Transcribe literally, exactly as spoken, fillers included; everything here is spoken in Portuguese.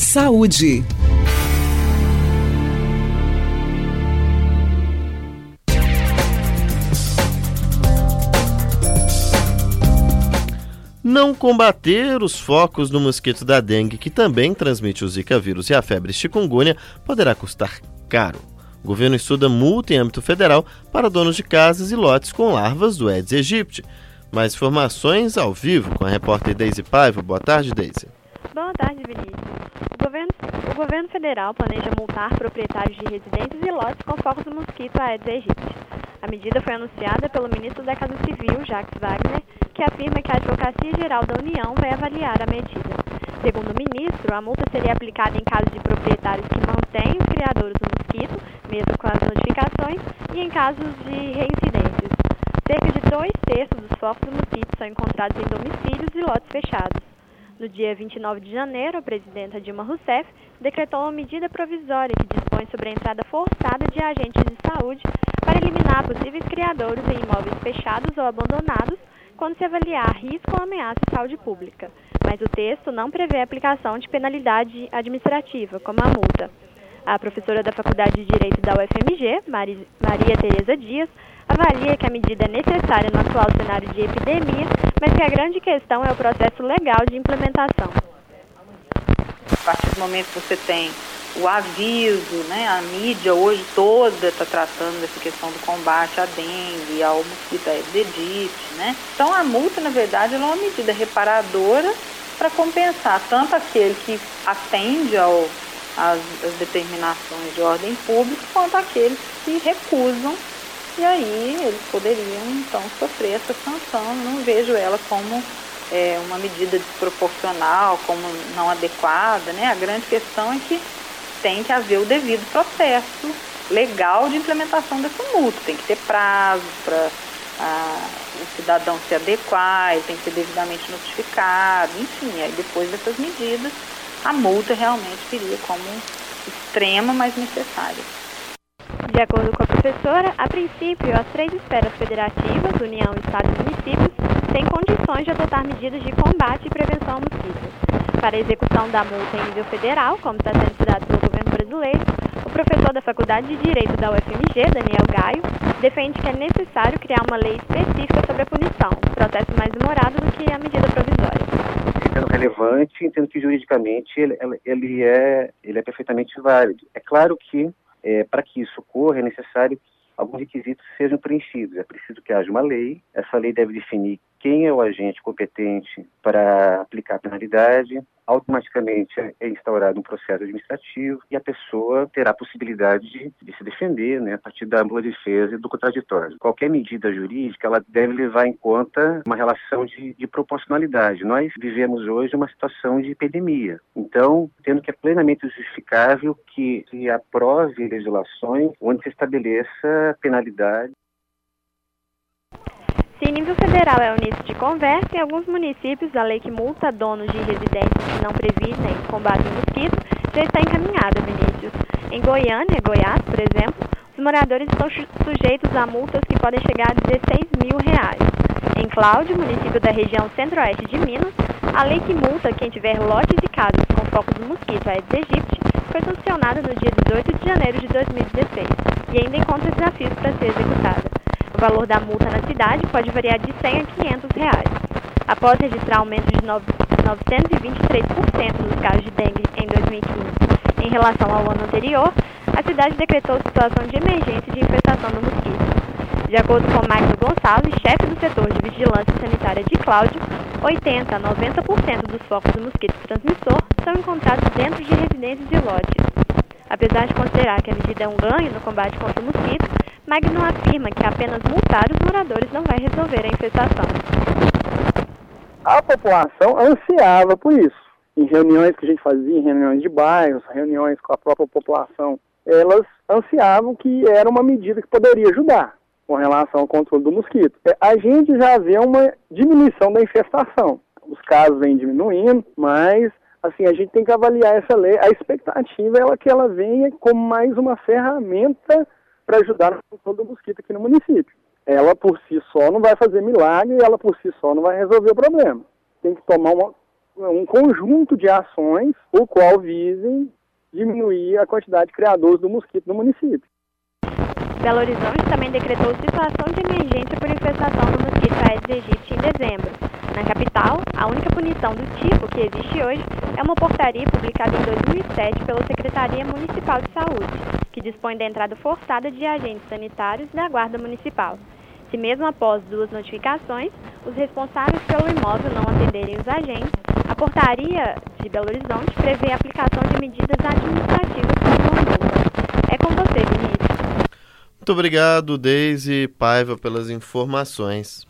Saúde. Não combater os focos do mosquito da dengue, que também transmite o Zika vírus e a febre chikungunya, poderá custar caro. O governo estuda multa em âmbito federal para donos de casas e lotes com larvas do Aedes aegypti. Mais informações ao vivo com a repórter Deise Paiva. Boa tarde, Deise. Boa tarde, Vinícius. O governo, o governo federal planeja multar proprietários de residências e lotes com focos do mosquito Aedes aegypti. A medida foi anunciada pelo ministro da Casa Civil, Jacques Wagner, que afirma que a Advocacia Geral da União vai avaliar a medida. Segundo o ministro, a multa seria aplicada em casos de proprietários que mantêm os criadouros do mosquito, mesmo com as notificações, e em casos de reincidências. Cerca de dois terços dos focos do mosquito são encontrados em domicílios e lotes fechados. No dia vinte e nove de janeiro, a presidenta Dilma Rousseff decretou uma medida provisória que dispõe sobre a entrada forçada de agentes de saúde para eliminar possíveis criadouros em imóveis fechados ou abandonados quando se avaliar risco ou ameaça à saúde pública. Mas o texto não prevê a aplicação de penalidade administrativa, como a multa. A professora da Faculdade de Direito da U F M G, Maria Tereza Dias, avalia que a medida é necessária no atual cenário de epidemia, mas que a grande questão é o processo legal de implementação. A partir do momento que você tem o aviso, né, a mídia hoje toda está tratando dessa questão do combate à dengue, ao mosquito Aedes aegypti, né? Então a multa, na verdade, é uma medida reparadora para compensar tanto aquele que atende ao, às, às determinações de ordem pública, quanto aqueles que recusam. E aí eles poderiam, então, sofrer essa sanção. Eu não vejo ela como é, uma medida desproporcional, como não adequada, né? A grande questão é que tem que haver o devido processo legal de implementação dessa multa. Tem que ter prazo para o cidadão se adequar, ele tem que ser devidamente notificado, enfim. Aí depois dessas medidas, a multa realmente viria como extrema, mas necessária. De acordo com a professora, a princípio, as três esferas federativas, União, Estado e municípios, têm condições de adotar medidas de combate e prevenção ao mosquito. Para a execução da multa em nível federal, como está sendo estudado pelo governo brasileiro, o professor da Faculdade de Direito da U F M G, Daniel Gaio, defende que é necessário criar uma lei específica sobre a punição, processo mais demorado do que a medida provisória. Sendo relevante, entendo que juridicamente ele, ele, é, ele é perfeitamente válido. É claro que É, para que isso ocorra, é necessário que alguns requisitos sejam preenchidos. É preciso que haja uma lei. Essa lei deve definir quem é o agente competente para aplicar a penalidade. Automaticamente é instaurado um processo administrativo e a pessoa terá a possibilidade de, de se defender, né, a partir da ampla defesa e do contraditório. Qualquer medida jurídica ela deve levar em conta uma relação de, de proporcionalidade. Nós vivemos hoje uma situação de epidemia. Então, tendo que é plenamente justificável que se aprove legislações onde se estabeleça penalidade. Se em nível federal é o início de conversa, em alguns municípios a lei que multa donos de residências que não previnem combate ao mosquito já está encaminhada, Vinícius. Em Goiânia, Goiás, por exemplo, os moradores estão sujeitos a multas que podem chegar a dezesseis mil reais. Em Cláudio, município da região centro-oeste de Minas, a lei que multa quem tiver lotes e casas com focos do mosquito Aedes aegypti foi sancionada no dia dezoito de janeiro de dois mil e dezesseis e ainda encontra desafios para ser executada. O valor da multa na cidade pode variar de cem a quinhentos reais. Após registrar aumento de novecentos e vinte e três por cento dos casos de dengue em dois mil e quinze em relação ao ano anterior, a cidade decretou situação de emergência de infestação do mosquito. De acordo com Magno Gonçalves, chefe do setor de vigilância sanitária de Cláudio, oitenta a noventa por cento dos focos do mosquito transmissor são encontrados dentro de residências e lotes. Apesar de considerar que a medida é um ganho no combate contra o mosquito, Magno afirma que apenas multar os moradores não vai resolver a infestação. A população ansiava por isso. Em reuniões que a gente fazia, em reuniões de bairros, reuniões com a própria população, elas ansiavam que era uma medida que poderia ajudar com relação ao controle do mosquito. A gente já vê uma diminuição da infestação. Os casos vêm diminuindo, mas assim, a gente tem que avaliar essa lei. A expectativa é que ela venha como mais uma ferramenta para ajudar no controle do mosquito aqui no município. Ela por si só não vai fazer milagre, ela por si só não vai resolver o problema. Tem que tomar uma, um conjunto de ações o qual visem diminuir a quantidade de criadores do mosquito no município. Belo Horizonte também decretou situação de emergência por infestação do mosquito Aedes aegypti em dezembro. Na capital, a única punição do tipo que existe hoje é uma portaria publicada em dois mil e sete pela Secretaria Municipal de Saúde, que dispõe da entrada forçada de agentes sanitários da Guarda Municipal. Se mesmo após duas notificações, os responsáveis pelo imóvel não atenderem os agentes, a portaria de Belo Horizonte prevê a aplicação de medidas administrativas como uma multa. É com você, Vinícius. Muito obrigado, Deise Paiva, pelas informações.